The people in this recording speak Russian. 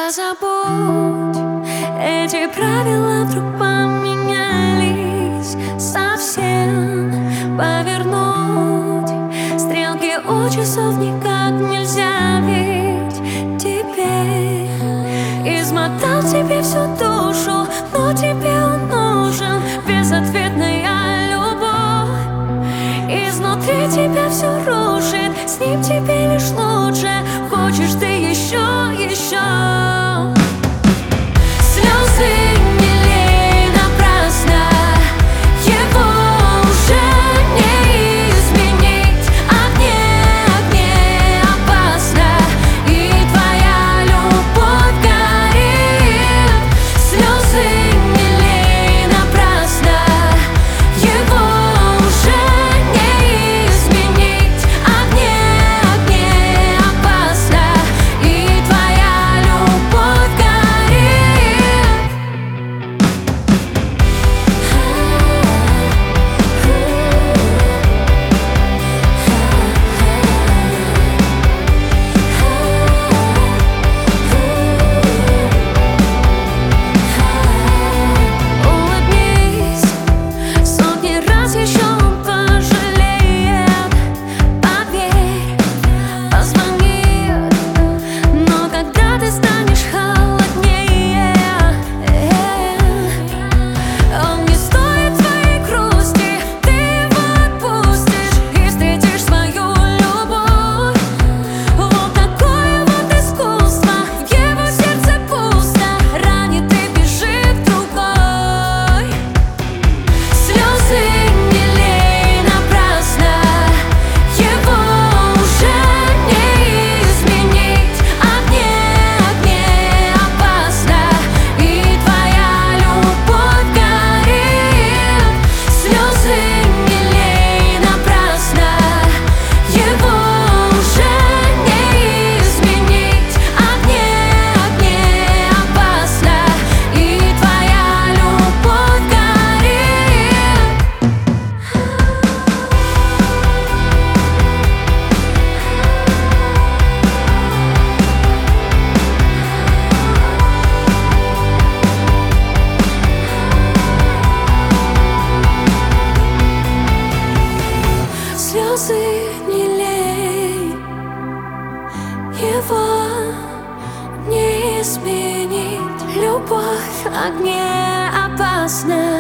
Забудь, эти правила вдруг поменялись совсем. Повернуть стрелки у часов никак нельзя, ведь теперь измотал тебе всю душу, но тебе он нужен. Безответная любовь изнутри тебя все рушит, с ним тебе лишь лучше. Хочешь ты еще. Слезы не лей напрасно, его уже не изменить. Огне опасно, и твоя любовь горит. Слезы не лей напрасно, его уже не изменить. Огне опасно, и твоя любовь горит. Улыбнись, сотни раз еще он пожалеет. Поверь, позвонит, но когда ты станешь холоднее, он не стоит твоей грусти. Ты его отпустишь и встретишь свою любовь. Вот такое вот искусство, в его сердце пусто, ранит и бежит другой. Слезы не лей напрасно, его уже не изменить. Огне опасно, и твоя любовь горит. Слезы не лей напрасно, его уже не изменить. Огне опасно, и твоя любовь горит. Слезы не лей, его не изменить. Любовь огне опасна,